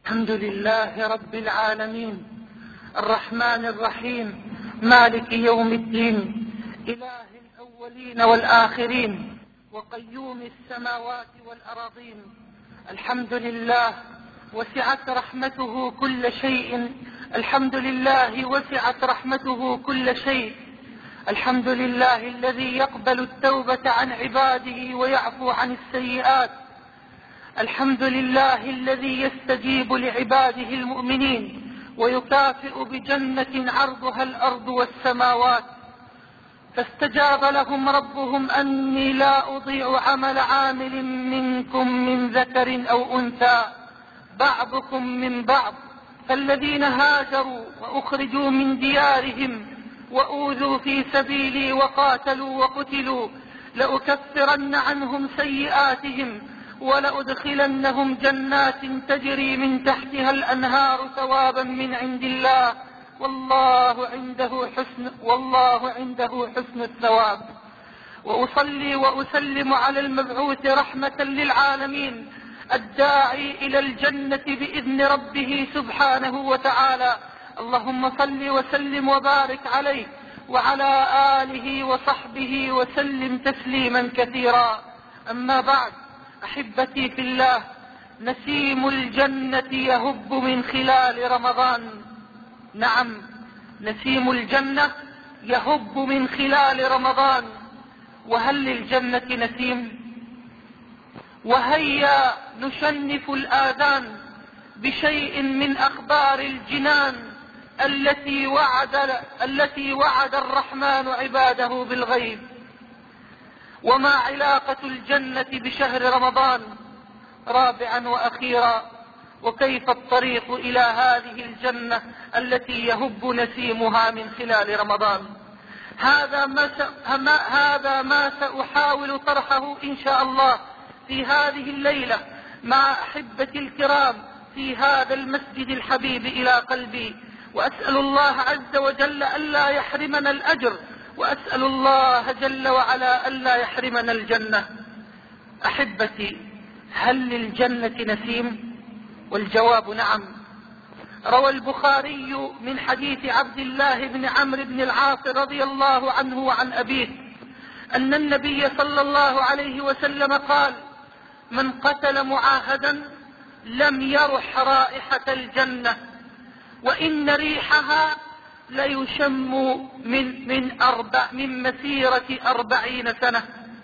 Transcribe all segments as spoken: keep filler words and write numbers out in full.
الحمد لله رب العالمين الرحمن الرحيم مالك يوم الدين إله الأولين والآخرين وقيوم السماوات والأراضين. الحمد لله وسعت رحمته كل شيء، الحمد لله وسعت رحمته كل شيء. الحمد لله الذي يقبل التوبة عن عباده ويعفو عن السيئات. الحمد لله الذي يستجيب لعباده المؤمنين ويكافئ بجنة عرضها الأرض والسماوات. فاستجاب لهم ربهم أني لا أضيع عمل عامل منكم من ذكر أو أنثى بعضكم من بعض، فالذين هاجروا وأخرجوا من ديارهم وأوذوا في سبيلي وقاتلوا وقتلوا لأكفرن عنهم سيئاتهم ولأدخلنهم جنات تجري من تحتها الأنهار ثوابا من عند الله والله عنده حسن والله عنده حسن الثواب. وأصلي وأسلم على المبعوث رحمة للعالمين الداعي إلى الجنة بإذن ربه سبحانه وتعالى. اللهم صل وسلم وبارك عليه وعلى آله وصحبه وسلم تسليما كثيرا. أما بعد، أحبتي في الله، نسيم الجنة يهب من خلال رمضان. نعم، نسيم الجنة يهب من خلال رمضان. وهل للجنة نسيم؟ وهيا نشنف الآذان بشيء من أخبار الجنان التي وعد, التي وعد الرحمن عباده بالغيب. وما علاقة الجنة بشهر رمضان؟ رابعا وأخيرا، وكيف الطريق إلى هذه الجنة التي يهب نسيمها من خلال رمضان؟ هذا ما, هذا ما سأحاول طرحه إن شاء الله في هذه الليلة مع أحبتي الكرام في هذا المسجد الحبيب إلى قلبي. وأسأل الله عز وجل ألا يحرمنا الأجر، وأسأل الله جل وعلا ألا يحرمنا الجنة. أحبتي، هل للجنة نسيم؟ والجواب نعم. روى البخاري من حديث عبد الله بن عمرو بن العاص رضي الله عنه وعن أبيه أن النبي صلى الله عليه وسلم قال: من قتل معاهدا لم يرح رائحة الجنة وإن ريحها ليشم من, من, أربع من مسيرة أربعين سنة.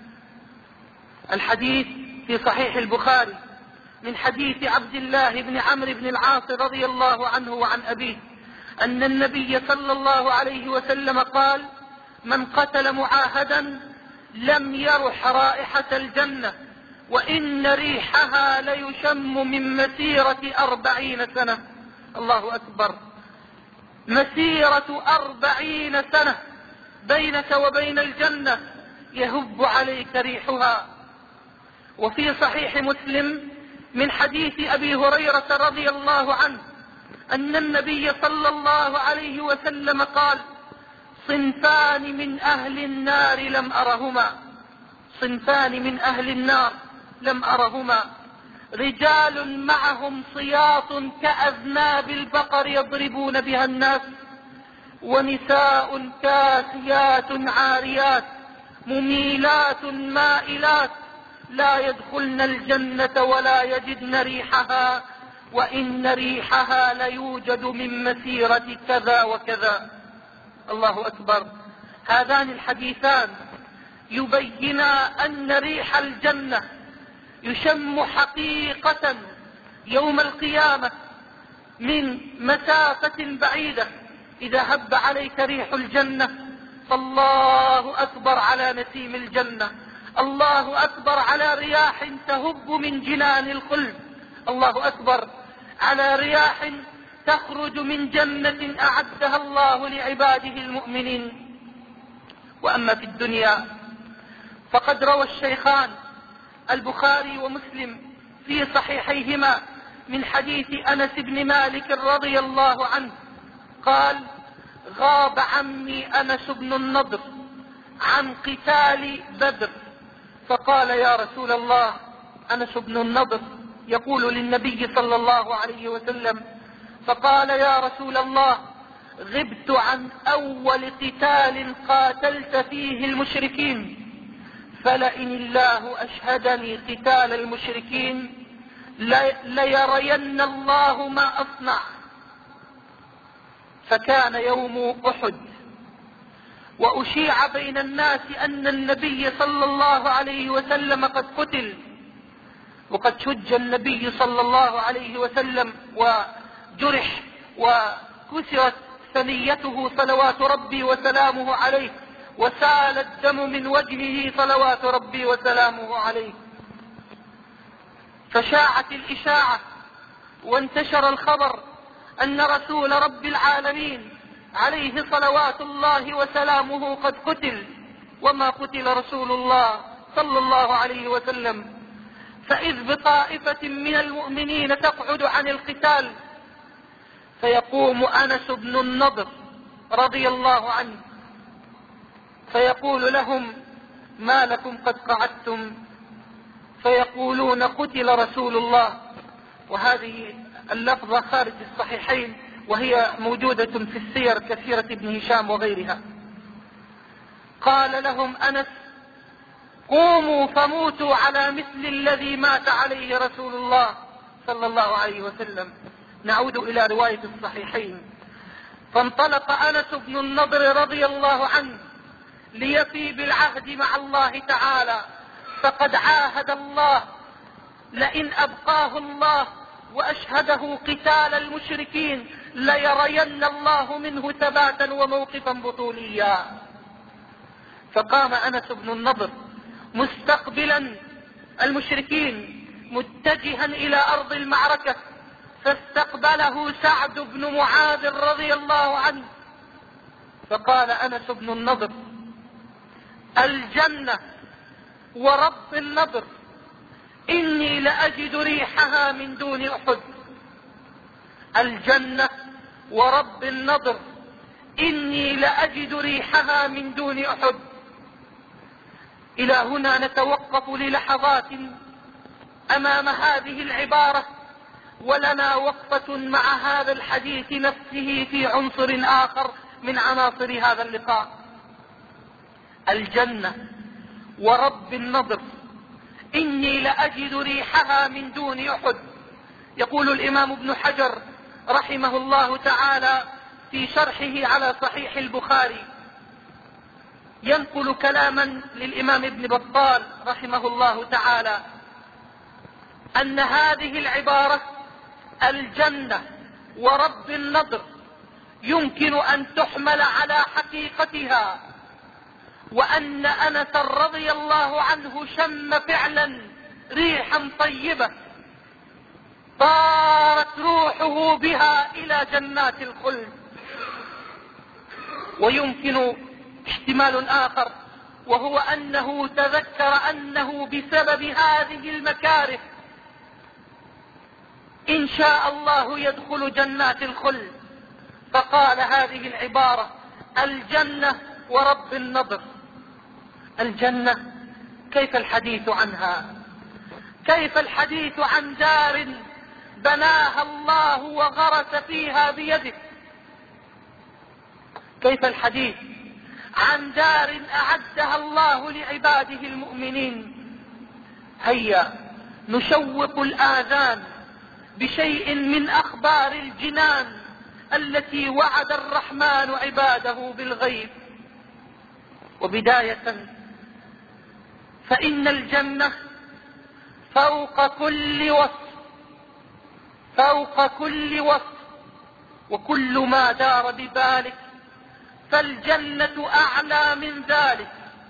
الحديث في صحيح البخاري من حديث عبد الله بن عمرو بن العاص رضي الله عنه وعن أبيه أن النبي صلى الله عليه وسلم قال: من قتل معاهدا لم يرح رائحة الجنة وإن ريحها ليشم من مسيرة أربعين سنة. الله أكبر، مسيرة أربعين سنة بينك وبين الجنة يهب عليك ريحها. وفي صحيح مسلم من حديث أبي هريرة رضي الله عنه أن النبي صلى الله عليه وسلم قال: صنفان من أهل النار لم أرهما صنفان من أهل النار لم أرهما رجال معهم صياط كأذناب البقر يضربون بها الناس، ونساء كاسيات عاريات مميلات مائلات لا يدخلن الجنة ولا يجدن ريحها وإن ريحها ليوجد من مسيرة كذا وكذا. الله أكبر. هذان الحديثان يبينا أن ريح الجنة يشم حقيقة يوم القيامة من مسافة بعيدة. إذا هب عليك ريح الجنة فالله أكبر على نسيم الجنة، الله أكبر على رياح تهب من جنان الخلد، الله أكبر على رياح تخرج من جنة أعدها الله لعباده المؤمنين. وأما في الدنيا فقد روى الشيخان البخاري ومسلم في صحيحيهما من حديث أنس بن مالك رضي الله عنه قال: غاب عمي أنس بن النضر عن قتال بدر، فقال: يا رسول الله، أنس بن النضر يقول للنبي صلى الله عليه وسلم: فقال: يا رسول الله، غبت عن أول قتال قاتلت فيه المشركين، فلئن الله أشهدني قتال المشركين ليرين الله ما أصنع. فكان يوم أحد، وأشيع بين الناس أن النبي صلى الله عليه وسلم قد قتل، وقد شج النبي صلى الله عليه وسلم وجرح وكسرت ثنيته صلوات ربي وسلامه عليه، وسال الدم من وجهه صلوات ربي وسلامه عليه. فشاعت الإشاعة وانتشر الخبر أن رسول رب العالمين عليه صلوات الله وسلامه قد قتل، وما قتل رسول الله صلى الله عليه وسلم. فإذ بطائفة من المؤمنين تقعد عن القتال، فيقوم أنس بن النضر رضي الله عنه فيقول لهم: ما لكم قد قعدتم؟ فيقولون: قتل رسول الله. وهذه اللفظة خارج الصحيحين، وهي موجودة في السير كسيرة ابن هشام وغيرها. قال لهم أنس: قوموا فموتوا على مثل الذي مات عليه رسول الله صلى الله عليه وسلم. نعود إلى رواية الصحيحين. فانطلق أنس بن النضر رضي الله عنه ليفي بالعهد مع الله تعالى، فقد عاهد الله: لئن أبقاه الله وأشهده قتال المشركين ليرين الله منه ثباتا وموقفا بطوليا. فقام أنس بن النضر مستقبلا المشركين متجها إلى أرض المعركة، فاستقبله سعد بن معاذ رضي الله عنه، فقال أنس بن النضر: الجنة ورب النضر، إني لأجد ريحها من دون أحد. الجنة ورب النضر، إني لأجد ريحها من دون أحد. إلى هنا نتوقف للحظات أمام هذه العبارة، ولنا وقفة مع هذا الحديث نفسه في عنصر آخر من عناصر هذا اللقاء. الجنة ورب النضر، إني لأجد ريحها من دون أحد. يقول الإمام ابن حجر رحمه الله تعالى في شرحه على صحيح البخاري، ينقل كلاما للإمام ابن بطال رحمه الله تعالى، أن هذه العبارة الجنة ورب النضر يمكن أن تحمل على حقيقتها، وأن أنس رضي الله عنه شم فعلا ريحا طيبة طارت روحه بها إلى جنات الخلد. ويمكن احتمال آخر، وهو أنه تذكر أنه بسبب هذه المكاره إن شاء الله يدخل جنات الخلد، فقال هذه العبارة: الجنة ورب النضر. الجنة، كيف الحديث عنها؟ كيف الحديث عن دار بناها الله وغرس فيها بيده؟ كيف الحديث عن دار أعدها الله لعباده المؤمنين؟ هيا نشوق الآذان بشيء من أخبار الجنان التي وعد الرحمن عباده بالغيب. وبداية، فإن الجنة فوق كل وصف، فوق كل وصف، وكل ما دار ببالك فالجنة أعلى من ذلك.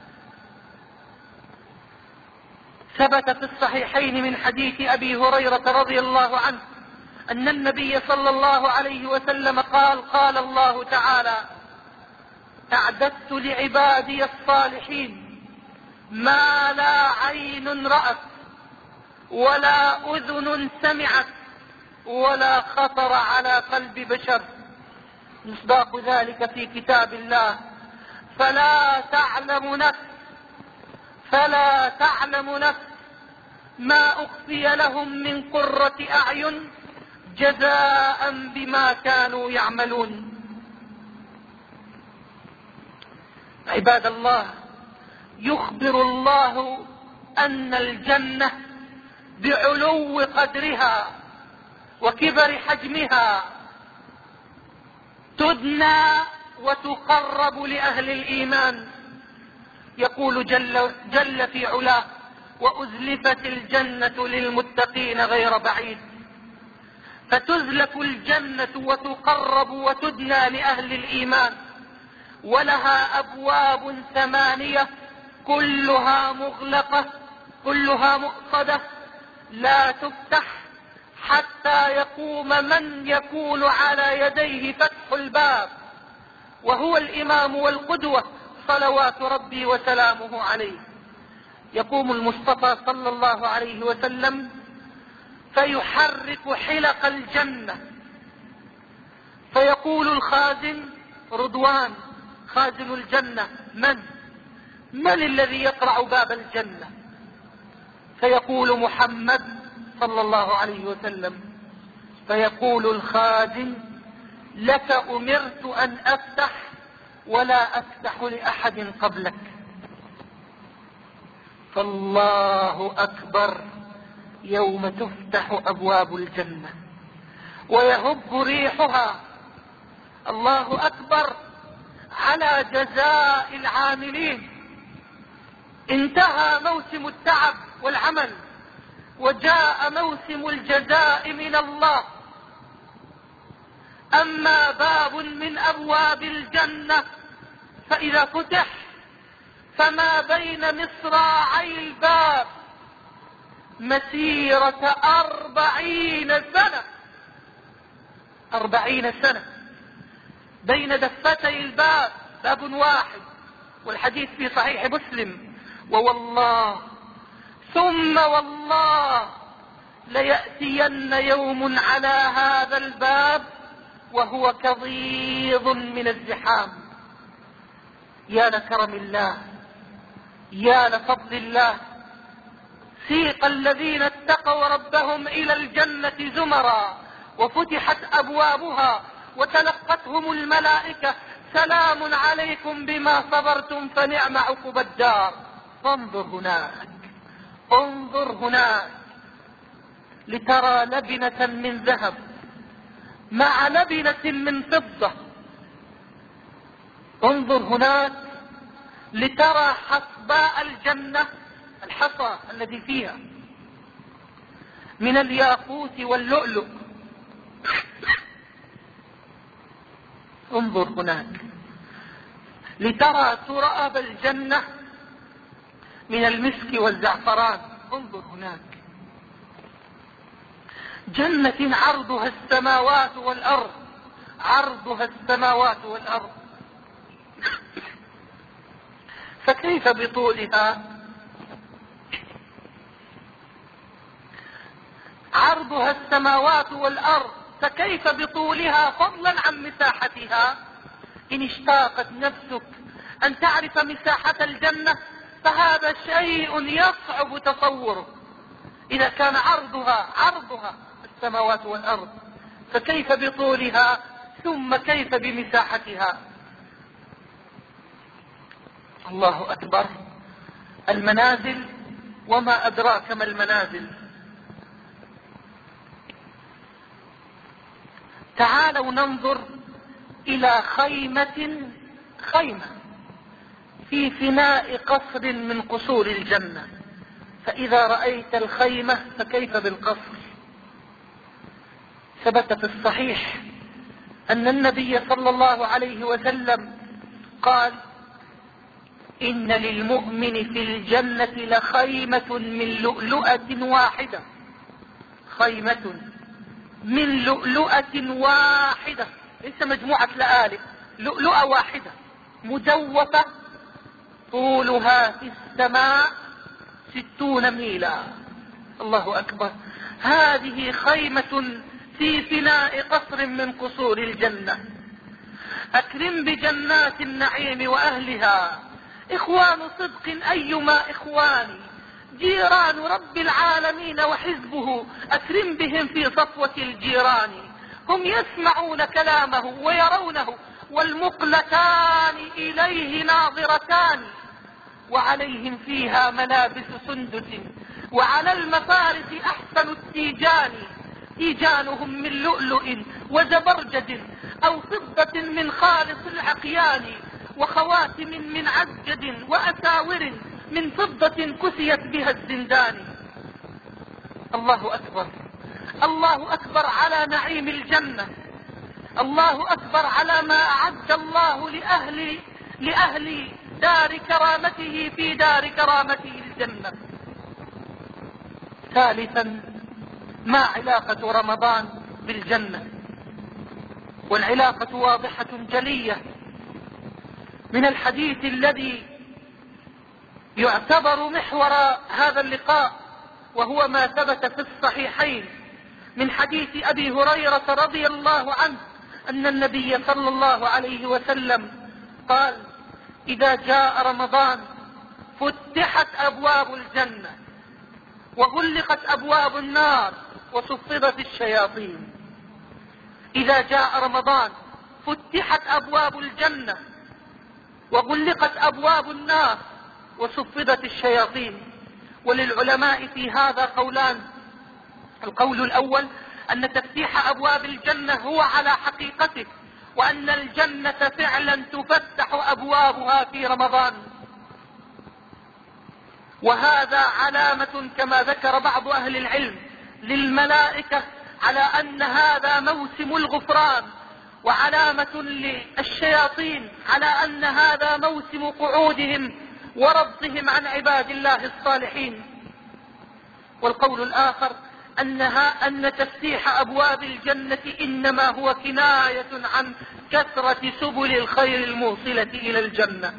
ثبت في الصحيحين من حديث أبي هريرة رضي الله عنه أن النبي صلى الله عليه وسلم قال: قال الله تعالى: أعددت لعبادي الصالحين ما لا عين رأت ولا أذن سمعت ولا خطر على قلب بشر. مصداق ذلك في كتاب الله: فلا تعلم نفس فلا تعلم نفس ما أخفي لهم من قرة أعين جزاء بما كانوا يعملون. عباد الله، يخبر الله أن الجنة بعلو قدرها وكبر حجمها تدنى وتقرب لأهل الإيمان. يقول جل, جل في علاه: وأزلفت الجنة للمتقين غير بعيد. فتزلف الجنة وتقرب وتدنى لأهل الإيمان، ولها أبواب ثمانية كلها مغلقة كلها مؤصدة لا تفتح حتى يقوم من يكون على يديه فتح الباب، وهو الإمام والقدوة صلوات ربي وسلامه عليه. يقوم المصطفى صلى الله عليه وسلم فيحرك حلق الجنة، فيقول الخازن رضوان خازن الجنة: من من الذي يقرع باب الجنة؟ فيقول محمد صلى الله عليه وسلم، فيقول الخازن: لك أمرت أن أفتح ولا أفتح لأحد قبلك. فالله أكبر يوم تفتح أبواب الجنة ويهب ريحها. الله أكبر على جزاء العاملين. انتهى موسم التعب والعمل وجاء موسم الجزاء من الله. أما باب من أبواب الجنة فإذا فتح فما بين مصراعي الباب مسيرة أربعين سنة أربعين سنة بين دفتي الباب باب واحد، والحديث في صحيح مسلم: ووالله ثم والله ليأتين يوم على هذا الباب وهو كضيض من الزحام. يا لكرم الله، يا لفضل الله. سيق الذين اتقوا ربهم إلى الجنة زمرا وفتحت أبوابها وتلقتهم الملائكة: سلام عليكم بما صبرتم فنعم عقبى الدار. انظر هناك انظر هناك لترى لبنة من ذهب مع لبنة من فضة. انظر هناك لترى حصباء الجنة، الحصى الذي فيها من الياقوت واللؤلؤ. انظر هناك لترى تراب الجنة من المسك والزعفران. انظر هناك جنة عرضها السماوات والأرض عرضها السماوات والأرض. فكيف بطولها؟ عرضها السماوات والأرض، فكيف بطولها فضلا عن مساحتها؟ إن اشتاقت نفسك أن تعرف مساحة الجنة فهذا شيء يصعب تصوره. إذا كان عرضها عرضها السماوات والأرض فكيف بطولها، ثم كيف بمساحتها؟ الله أكبر. المنازل، وما أدراك ما المنازل. تعالوا ننظر إلى خيمة خيمة في فناء قصر من قصور الجنة، فإذا رأيت الخيمة فكيف بالقصر؟ ثبت في الصحيح أن النبي صلى الله عليه وسلم قال: إن للمؤمن في الجنة لخيمة من لؤلؤة واحدة خيمة من لؤلؤة واحدة، ليس مجموعة لآلئ، لؤلؤة واحدة مجوفة طولها في السماء ستون ميلا. الله أكبر. هذه خيمة في فناء قصر من قصور الجنة. أكرم بجنات النعيم وأهلها. إخوان صدق أيما إخواني جيران رب العالمين وحزبه أكرم بهم في صفوة الجيران. هم يسمعون كلامه ويرونه والمقلتان إليه ناظرتان، وعليهم فيها ملابس سندس وعلى المفارس أحسن التيجان. تيجانهم من لؤلؤ وزبرجد أو فضة من خالص العقيان، وخواتم من عسجد وأساور من فضة كسيت بها الزندان. الله أكبر، الله أكبر على نعيم الجنة، الله أكبر على ما أعد الله لأهل, لأهل دار كرامته في دار كرامته الجنة. ثالثا، ما علاقة رمضان بالجنة؟ والعلاقة واضحة جلية من الحديث الذي يعتبر محور هذا اللقاء، وهو ما ثبت في الصحيحين من حديث أبي هريرة رضي الله عنه أن النبي صلى الله عليه وسلم قال: إذا جاء رمضان فتحت أبواب الجنة وغلقت أبواب النار وصفدت الشياطين. إذا جاء رمضان فتحت أبواب الجنة وغلقت أبواب النار وصفدت الشياطين. وللعلماء في هذا قولان: القول الأول أن تفتيح أبواب الجنة هو على حقيقته، وأن الجنة فعلا تفتح أبوابها في رمضان، وهذا علامة كما ذكر بعض أهل العلم للملائكة على أن هذا موسم الغفران، وعلامة للشياطين على أن هذا موسم قعودهم وربطهم عن عباد الله الصالحين. والقول الآخر أنها أن تفتيح أبواب الجنة إنما هو كناية عن كثرة سبل الخير الموصلة إلى الجنة.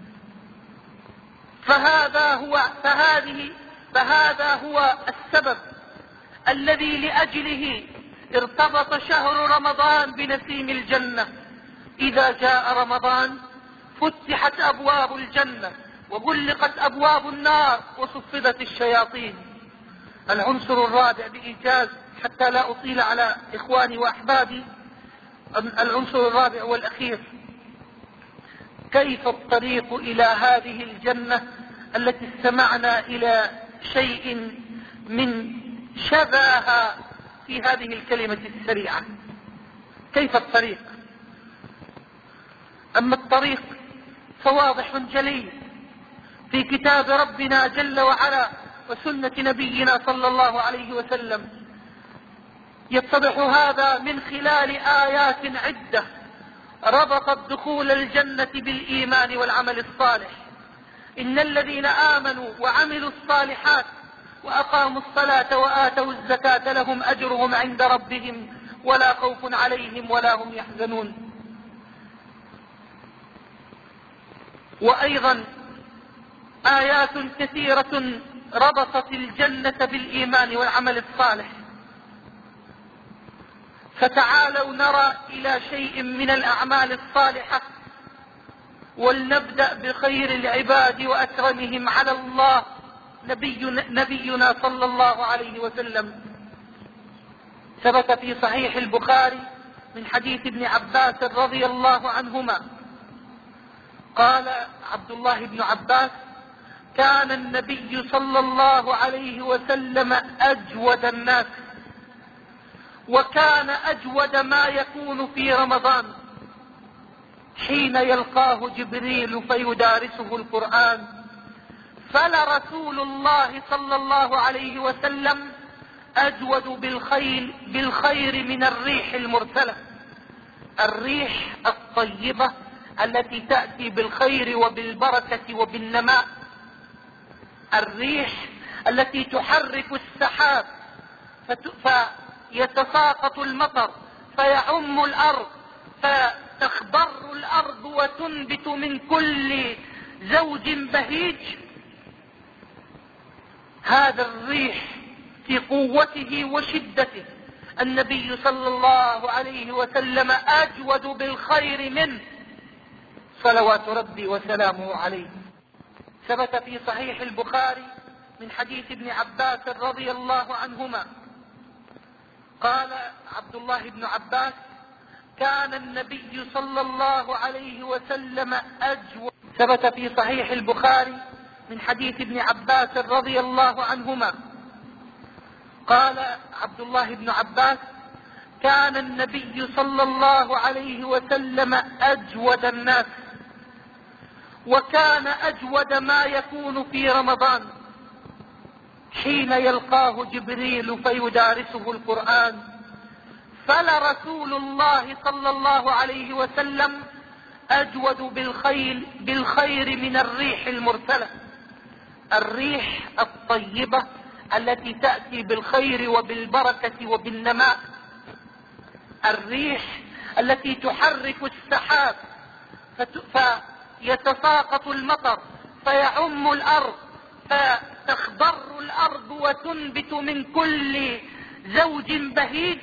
فهذا هو فهذه فهذا هو السبب الذي لأجله ارتبط شهر رمضان بنسيم الجنة. إذا جاء رمضان فتحت أبواب الجنة وغلقت أبواب النار وصفدت الشياطين. العنصر الرابع بإيجاز حتى لا أطيل على إخواني وأحبابي، العنصر الرابع والأخير: كيف الطريق إلى هذه الجنة التي استمعنا إلى شيء من شبهها في هذه الكلمة السريعة. كيف الطريق؟ أما الطريق فواضح جلي في كتاب ربنا جل وعلا وسنة نبينا صلى الله عليه وسلم. يتضح هذا من خلال آيات عدة ربطت دخول الجنة بالإيمان والعمل الصالح. إن الذين آمنوا وعملوا الصالحات وأقاموا الصلاة وآتوا الزكاة لهم أجرهم عند ربهم ولا خوف عليهم ولا هم يحزنون. وأيضا آيات كثيرة ربطت الجنة بالإيمان والعمل الصالح. فتعالوا نرى إلى شيء من الأعمال الصالحة، ولنبدأ بخير العباد وأكرمهم على الله نبينا, نبينا صلى الله عليه وسلم. ثبت في صحيح البخاري من حديث ابن عباس رضي الله عنهما قال عبد الله بن عباس: كان النبي صلى الله عليه وسلم أجود الناس، وكان أجود ما يكون في رمضان حين يلقاه جبريل فيدارسه القرآن. فلرسول الله صلى الله عليه وسلم أجود بالخير, بالخير من الريح المرسلة، الريح الطيبة التي تأتي بالخير وبالبركة وبالنماء، الريح التي تحرك السحاب فيتساقط المطر فيعم الأرض فتخضر الأرض وتنبت من كل زوج بهيج. هذا الريح في قوته وشدته النبي صلى الله عليه وسلم أجود بالخير منه صلوات ربي وسلامه عليه. ثبت في صحيح البخاري من حديث ابن عباس رضي الله عنهما قال عبد الله بن عباس: كان النبي صلى الله عليه وسلم أجود. ثبت في صحيح البخاري من حديث ابن عباس رضي الله عنهما قال عبد الله بن عباس: كان النبي صلى الله عليه وسلم أجود الناس، وكان أجود ما يكون في رمضان حين يلقاه جبريل فيدارسه القرآن. فلرسول الله صلى الله عليه وسلم أجود بالخير, بالخير من الريح المرسلة، الريح الطيبة التي تأتي بالخير وبالبركة وبالنماء، الريح التي تحرك السحاب فيتساقط المطر فيعم الأرض فتخضر الأرض وتنبت من كل زوج بهيج.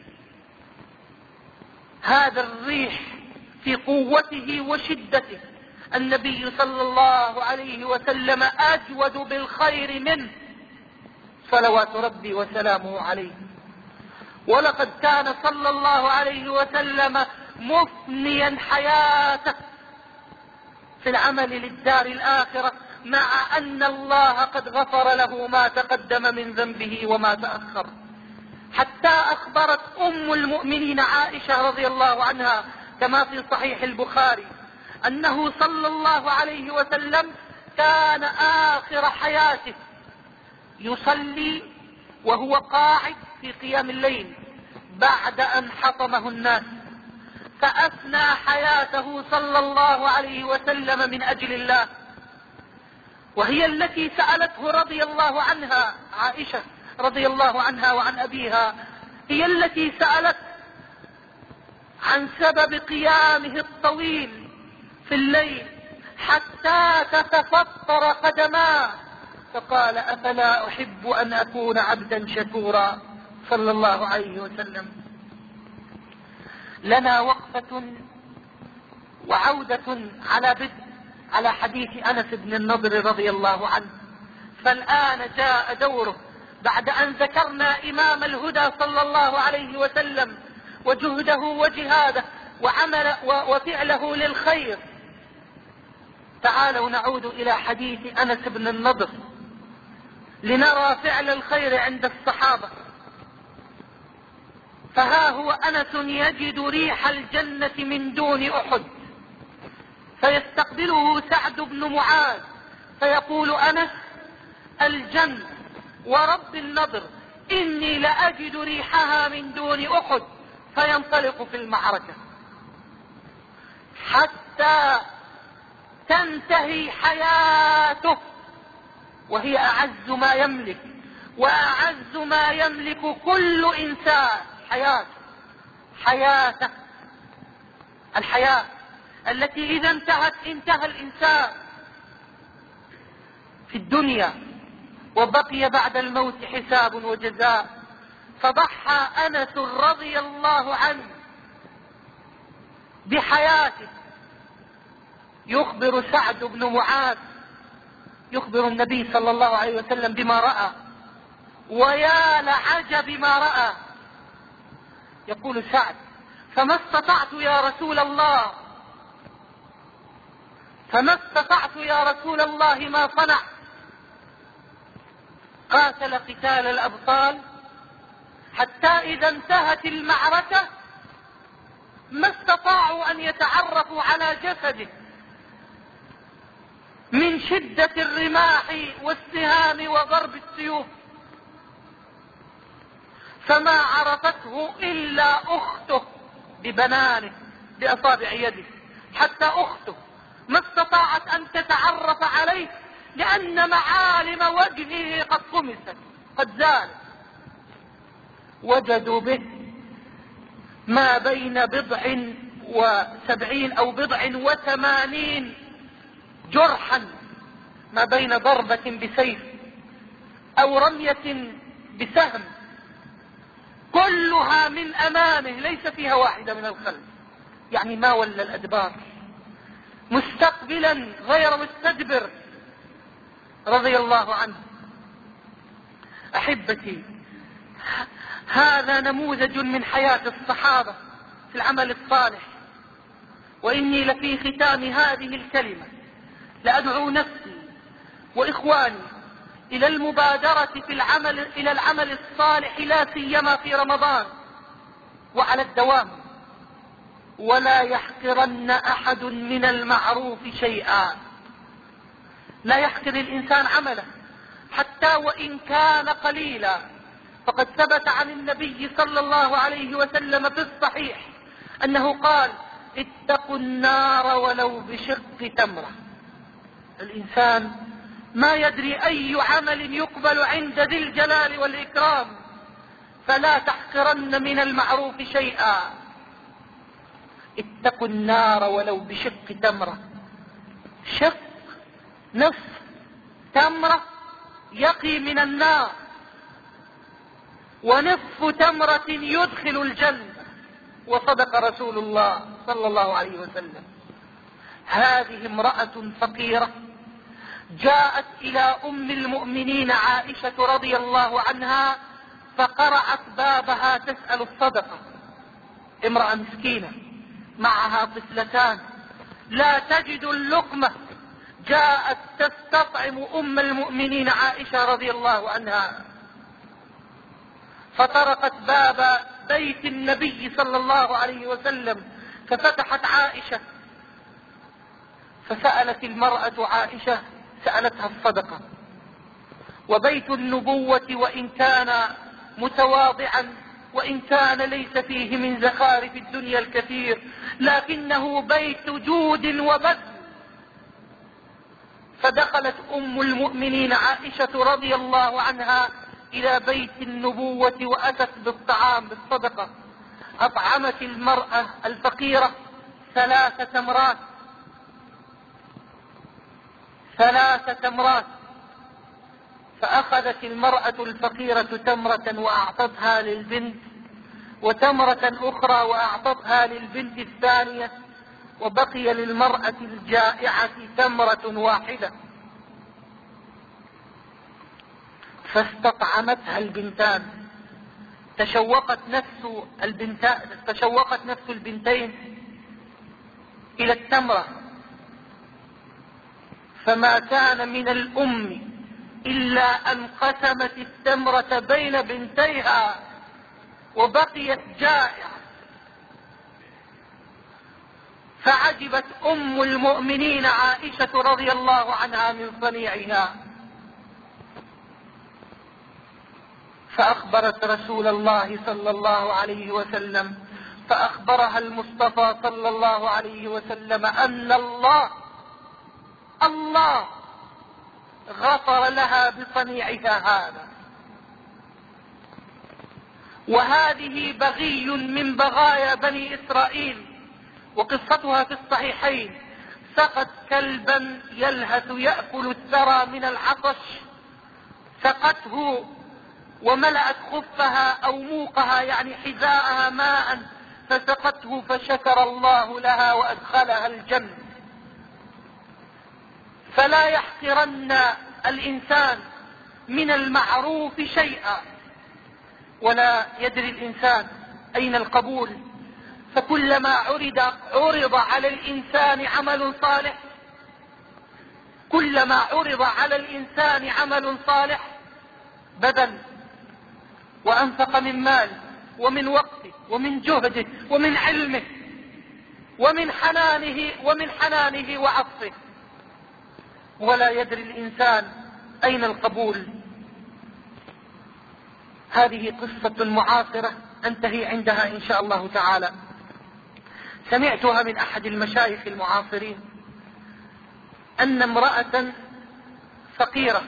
هذا الريح في قوته وشدته النبي صلى الله عليه وسلم أجود بالخير منه صلوات ربي وسلامه عليه. ولقد كان صلى الله عليه وسلم مفنيا حياته في العمل للدار الآخرة، مع أن الله قد غفر له ما تقدم من ذنبه وما تأخر. حتى أخبرت أم المؤمنين عائشة رضي الله عنها كما في صحيح البخاري أنه صلى الله عليه وسلم كان آخر حياته يصلي وهو قاعد في قيام الليل بعد أن حطمه الناس، فأفنى حياته صلى الله عليه وسلم من أجل الله. وهي التي سألته رضي الله عنها، عائشة رضي الله عنها وعن أبيها، هي التي سألت عن سبب قيامه الطويل في الليل حتى تتفطر قدماه، فقال: أفلا أحب أن أكون عبدا شكورا صلى الله عليه وسلم. لنا وقفة وعودة على بدء على حديث أنس بن النضر رضي الله عنه. فالآن جاء دوره بعد أن ذكرنا إمام الهدى صلى الله عليه وسلم وجهده وجهاده وعمل وفعله للخير. تعالوا نعود إلى حديث أنس بن النضر لنرى فعل الخير عند الصحابة. فها هو أنس يجد ريح الجنة من دون أحد، فيستقبله سعد بن معاذ فيقول: أنس الجنة ورب النضر إني لأجد ريحها من دون أحد. فينطلق في المعركة حتى تنتهي حياته وهي أعز ما يملك، وأعز ما يملك كل إنسان حياته، حياته الحياة التي إذا انتهت انتهى الإنسان في الدنيا وبقي بعد الموت حساب وجزاء. فضحى أنس رضي الله عنه بحياته. يخبر سعد بن معاذ، يخبر النبي صلى الله عليه وسلم بما رأى، ويا لعجب ما رأى. يقول سعد: فما استطعت يا رسول الله فما استطعت يا رسول الله ما صنع. قاتل قتال الأبطال حتى إذا انتهت المعركة ما استطاعوا أن يتعرفوا على جسده من شدة الرماح والسهام وضرب السيوف، فما عرفته إلا أخته ببنانه بأصابع يده، حتى أخته ما استطاعت أن تتعرف عليه لأن معالم وجهه قد طمست قد زالت. وجدوا به ما بين بضع وسبعين أو بضع وثمانين جرحا، ما بين ضربة بسيف أو رمية بسهم، كلها من أمامه ليس فيها واحدة من الخلف، يعني ما ولى الأدبار، مستقبلا غير مستدبر رضي الله عنه. أحبتي، هذا نموذج من حياة الصحابة في العمل الصالح. وإني لفي ختام هذه الكلمة لأدعو نفسي وإخواني إلى المبادرة في العمل إلى العمل الصالح، لا سيما في رمضان، وعلى الدوام. ولا يحقرن أحد من المعروف شيئا. لا يحقر الإنسان عمله حتى وإن كان قليلا، فقد ثبت عن النبي صلى الله عليه وسلم في الصحيح أنه قال: اتقوا النار ولو بشق تمرة. الإنسان ما يدري أي عمل يقبل عند ذي الجلال والإكرام، فلا تحقرن من المعروف شيئا. اتقوا النار ولو بشق تمرة. شق نصف تمرة يقي من النار، ونصف تمرة يدخل الجنة. وصدق رسول الله صلى الله عليه وسلم. هذه امرأة فقيرة جاءت إلى أم المؤمنين عائشة رضي الله عنها، فقرعت بابها تسأل الصدقة. امرأة مسكينة معها طفلتان لا تجد اللقمة، جاءت تستطعم أم المؤمنين عائشة رضي الله عنها، فطرقت باب بيت النبي صلى الله عليه وسلم، ففتحت عائشة فسألت المرأة عائشة، سألتها الصدقة. وبيت النبوة وإن كان متواضعا، وإن كان ليس فيه من زخارف الدنيا الكثير، لكنه بيت جود وبذل. فدخلت أم المؤمنين عائشة رضي الله عنها إلى بيت النبوة وأتت بالطعام بالصدقة. أطعمت المرأة الفقيرة ثلاث تمرات ثلاث تمرات فأخذت المرأة الفقيرة تمرة وأعطتها للبنت، وتمرة أخرى وأعطتها للبنت الثانية، وبقي للمرأة الجائعة تمرة واحدة. فاستطعمتها البنتان. تشوقت نفس البنتان تشوقت نفس البنتين إلى التمرة، فما كان من الأم إلا أن قسمت التمرة بين بنتيها وبقيت جائعة. فعجبت أم المؤمنين عائشة رضي الله عنها من صنيعها، فأخبرت رسول الله صلى الله عليه وسلم فأخبرها المصطفى صلى الله عليه وسلم أن الله الله غفر لها بصنيعها هذا. وهذه بغي من بغايا بني إسرائيل، وقصتها في الصحيحين. سقت كلبا يلهث يأكل الثرى من العطش، سقته وملأت خفها أو موقها يعني حذاءها ماء، فسقته فشكر الله لها وأدخلها الجنة. فلا يحقرن الإنسان من المعروف شيئا، ولا يدري الإنسان أين القبول. فكلما عرض, عرض على الإنسان عمل صالح كلما عرض على الإنسان عمل صالح بذل وأنفق من ماله ومن وقته ومن جهده ومن علمه ومن حنانه ومن حنانه وعطفه، ولا يدري الإنسان أين القبول. هذه قصة معاصرة أنتهي عندها إن شاء الله تعالى. سمعتها من أحد المشايخ المعاصرين أن امرأة فقيرة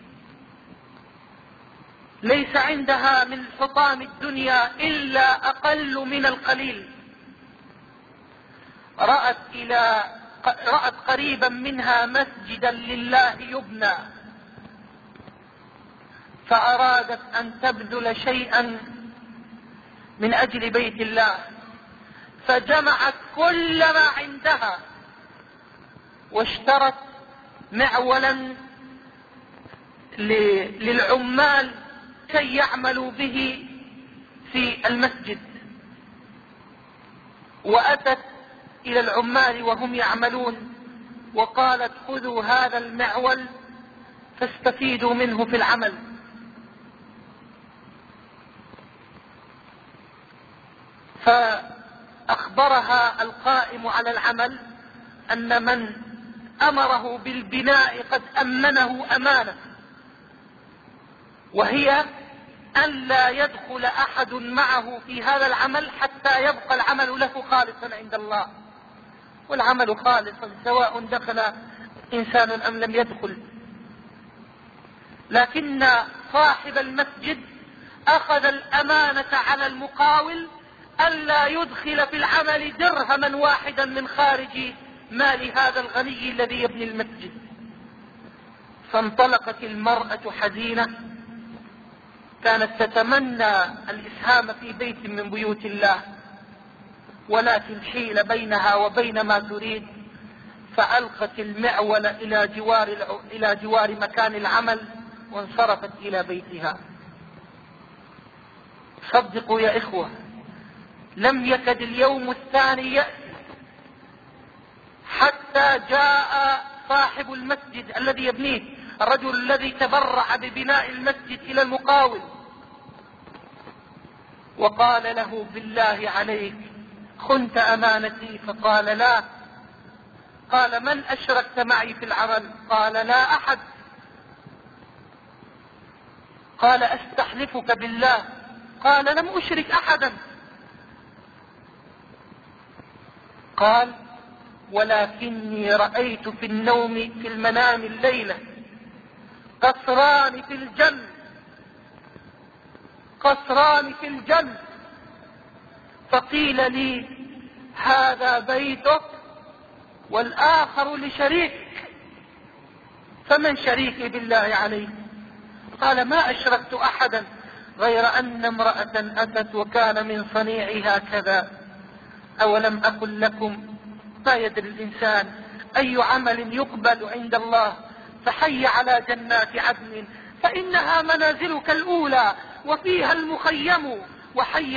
ليس عندها من حطام الدنيا إلا أقل من القليل، رأت, إلى رأت قريبا منها مسجدا لله يبنى، فأرادت أن تبذل شيئا من أجل بيت الله، فجمعت كل ما عندها واشترت معولا للعمال كي يعملوا به في المسجد، وأتت إلى العمال وهم يعملون وقالت خذوا هذا المعول فاستفيدوا منه في العمل. فأخبرها القائم على العمل أن من أمره بالبناء قد أمنه أمانة، وهي أن لا يدخل أحد معه في هذا العمل حتى يبقى العمل له خالصا عند الله، والعمل خالصا سواء دخل إنسان أم لم يدخل. لكن صاحب المسجد أخذ الأمانة على المقاول ألا يدخل في العمل درهما واحدا من خارج مال هذا الغني الذي يبني المسجد. فانطلقت المرأة حزينة، كانت تتمنى الإسهام في بيت من بيوت الله، ولكن حيل بينها وبين ما تريد، فألقت المعول إلى جوار, إلى جوار مكان العمل وانصرفت إلى بيتها. صدقوا يا إخوة، لم يكد اليوم الثاني يأتي حتى جاء صاحب المسجد الذي يبنيه، الرجل الذي تبرع ببناء المسجد إلى المقاول، وقال له بالله عليك خنت أمانتي؟ فقال لا. قال من أشركت معي في العمل؟ قال لا أحد. قال أستحلفك بالله. قال لم أشرك أحدا. قال ولكني رأيت في النوم في المنام الليلة قصران في الجنة، قصران في الجنة، فقيل لي هذا بيتك والآخر لشريكك، فمن شريكي بالله عليه؟ قال ما أشركت أحدا غير أن امرأة أتت وكان من صنيعها كذا. أولم أقل لكم ما يدري الإنسان أي عمل يقبل عند الله؟ فحي على جنات عدن فإنها منازلك الأولى وفيها المخيم، وحي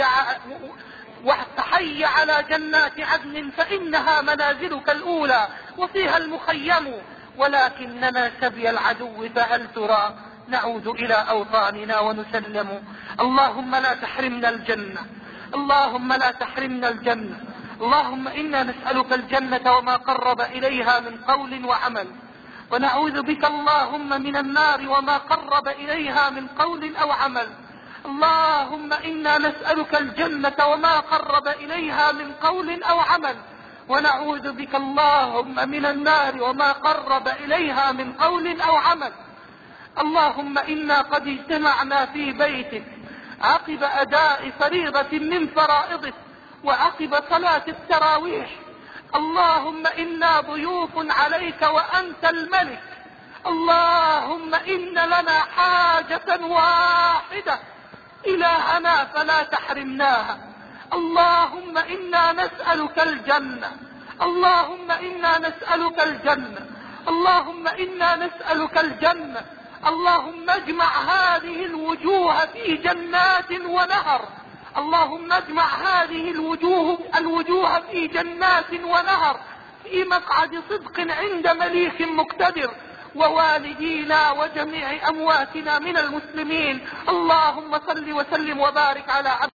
وحي على جنات عدن فإنها منازلك الأولى وفيها المخيم، ولكننا سبي العدو فهل ترى نعود إلى أوطاننا ونسلم. اللهم لا تحرمنا الجنة، اللهم لا تحرمنا الجنة. اللهم إنا نسألك الجنة وما قرب إليها من قول وعمل، ونعوذ بك اللهم من النار وما قرب إليها من قول أو عمل. اللهم إنا نسألك الجنة وما قرب إليها من قول أو عمل، ونعوذ بك اللهم من النار وما قرب إليها من قول أو عمل. اللهم إنا قد اجتمعنا في بيتك عقب أداء فريضة من فرائضك وعقب صلاة التراويح. اللهم إنا ضيوف عليك وأنت الملك. اللهم إن لنا حاجة واحدة إلهنا فلا تحرمناها. اللهم إنا نسألك الجنة، اللهم إنا نسألك الجنة، اللهم إنا نسألك الجنة. اللهم اجمع هذه الوجوه في جنات ونهر، اللهم اجمع هذه الوجوه الوجوه في جنات ونهر في مقعد صدق عند مليك مقتدر، ووالدينا وجميع أمواتنا من المسلمين. اللهم صل وسلم وبارك على عبد